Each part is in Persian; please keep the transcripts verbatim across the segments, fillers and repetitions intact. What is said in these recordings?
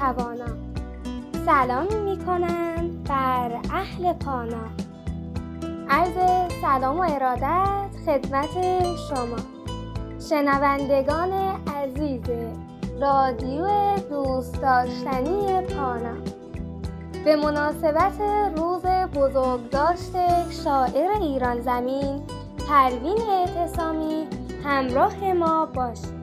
توانا. سلام می کنم بر اهل پانا. عرض سلام و ارادت خدمت شما شنوندگان عزیز رادیو دوست داشتنی پانا. به مناسبت روز بزرگداشت شاعر ایران زمین پروین اعتصامی همراه ما باشید.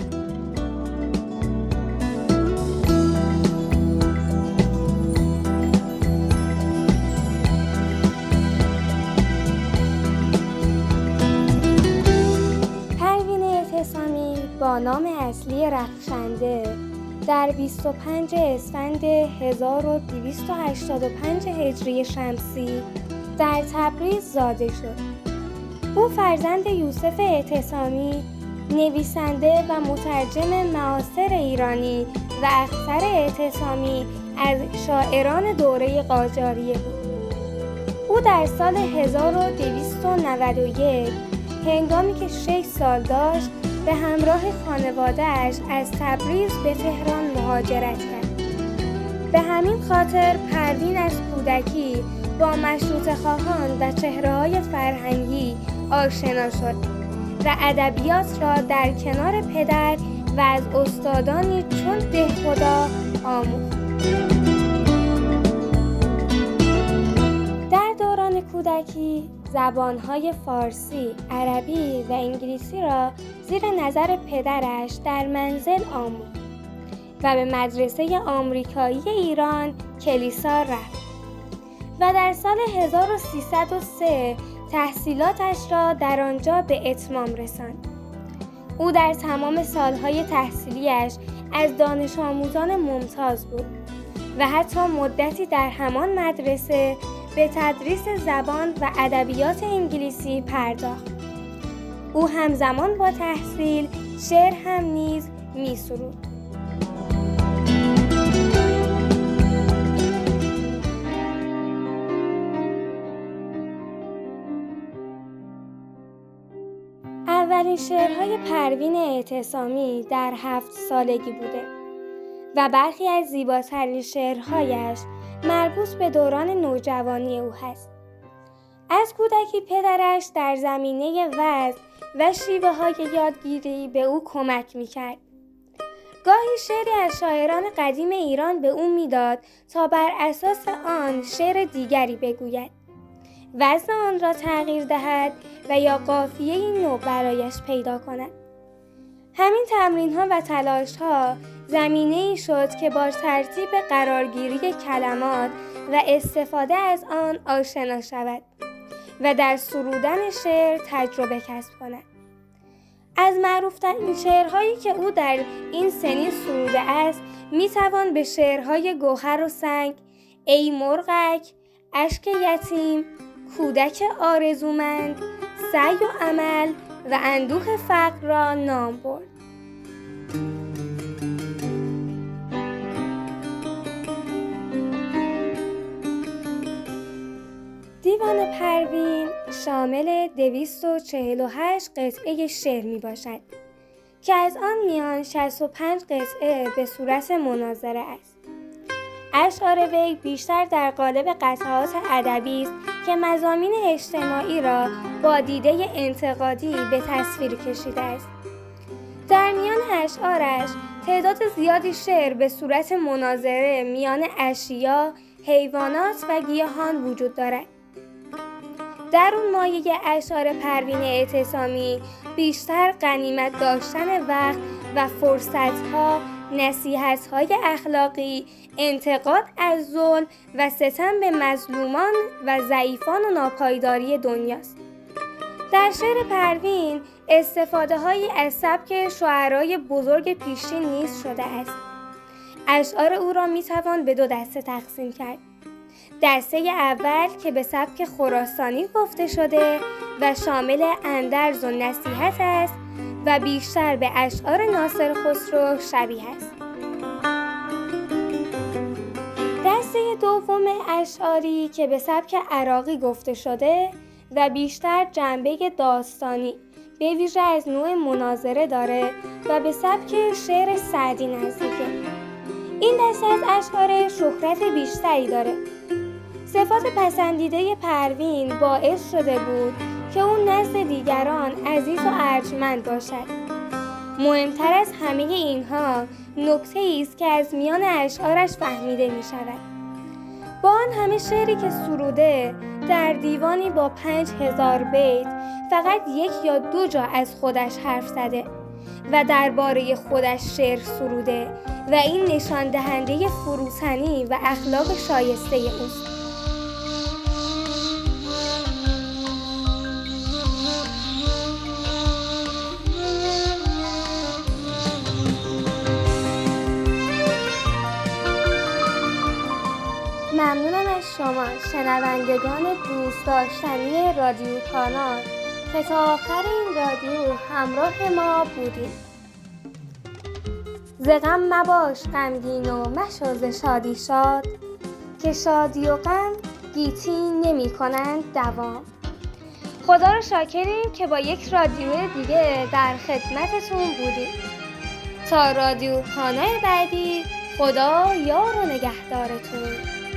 پروین اعتصامی با نام اصلی رخشنده در بیست و پنج اسفند هزار و دویست و هشتاد و پنج هجری شمسی در تبریز زاده شد. او فرزند یوسف اعتصامی، نویسنده و مترجم معاصر ایرانی و اختر اعتصامی از شاعران دوره قاجاریه بود. او در سال هزار و دویست و نود و یک هنگامی که شش سال داشت به همراه خانواده‌اش از تبریز به تهران مهاجرت کرد. به همین خاطر پروین از کودکی با مشروطه خواهان و چهره‌های فرهنگی آشنا شد و ادبیات را در کنار پدر و از استادانی چون دهخدا آموخت. در دوران کودکی زبان‌های فارسی، عربی و انگلیسی را زیر نظر پدرش در منزل آموخت و به مدرسه آمریکایی ایران کلیسا رفت و در سال هزار و سیصد و سه تحصیلاتش را در آنجا به اتمام رساند. او در تمام سالهای تحصیلیش از دانش آموزان ممتاز بود و حتی مدتی در همان مدرسه به تدریس زبان و ادبیات انگلیسی پرداخت. او همزمان با تحصیل شعر هم نیز می‌سرود. اولین شعرهای پروین اعتصامی در هفت سالگی بوده و برخی از زیباترین شعرهایش مربوط به دوران نوجوانی او هست. از کودکی پدرش در زمینه وزن و شیوه های یادگیری به او کمک می‌کرد. گاهی شعری از شاعران قدیم ایران به او می‌داد تا بر اساس آن شعر دیگری بگوید، وزن آن را تغییر دهد و یا قافیه‌ای نو برایش پیدا کند. همین تمرین‌ها و تلاش‌ها زمینه‌ای شد که با ترتیب قرارگیری کلمات و استفاده از آن آشنا شود و در سرودن شعر تجربه کسب کند. از معروف‌ترین شعرهایی که او در این سنین سروده است می‌توان به شعرهای گوهر و سنگ، ای مرغک، اشک یتیم، کودک آرزومند، سعی و عمل و اندوه فقر را نام برد. دیوان پروین شامل دویست و چهل و هشت قطعه شعر می باشد که از آن میان شصت و پنج قطعه به صورت مناظره است. اشعار وی بیشتر در قالب قطعات ادبی است که مضامین اجتماعی را با دیده انتقادی به تصویر کشیده است. در میان اشعارش تعداد زیادی شعر به صورت مناظره میان اشیا، حیوانات و گیاهان وجود دارد. در اون مایه اشعار پروین اعتصامی بیشتر غنیمت داشتن وقت و فرصت‌ها، نصیحت‌های اخلاقی، انتقاد از ظلم و ستم به مظلومان و ضعیفان و ناپایداری دنیاست. در شعر پروین استفاده‌هایی از سبک شاعرای بزرگ پیشین نیز شده است. اشعار او را می‌توان به دو دسته تقسیم کرد. دسته اول که به سبک خراسانی گفته شده و شامل اندرز و نصیحت است و بیشتر به اشعار ناصر خسرو شبیه است. دسته دوم اشعاری که به سبک عراقی گفته شده و بیشتر جنبه داستانی به ویژه از نوع مناظره داره و به سبک شعر سعدی نزدیکه. این دسته از اشعار شهرت بیشتری داره. صفات پسندیده پروین باعث شده بود که اون نزد دیگران عزیز و ارجمند باشد. مهمتر از همه اینها نکته‌ای است که از میان اشعارش فهمیده می شود. با آن همه شعری که سروده، در دیوانی با پنج هزار بیت فقط یک یا دو جا از خودش حرف زده و درباره خودش شعر سروده و این نشان دهنده فروتنی و اخلاق شایسته اوست. ممنونم از شما شنوندگان دوست داشتنی رادیو کانال که تا آخر این رادیو همراه ما بودید. ز غم مباش غمگین و مشو ز شادی شاد، که شادی و غم گیتی نمی کنند دوام. خدا رو شاکریم که با یک رادیو دیگه در خدمتتون بودیم. تا رادیو کانال بعدی، خدا یار و نگهدارتون.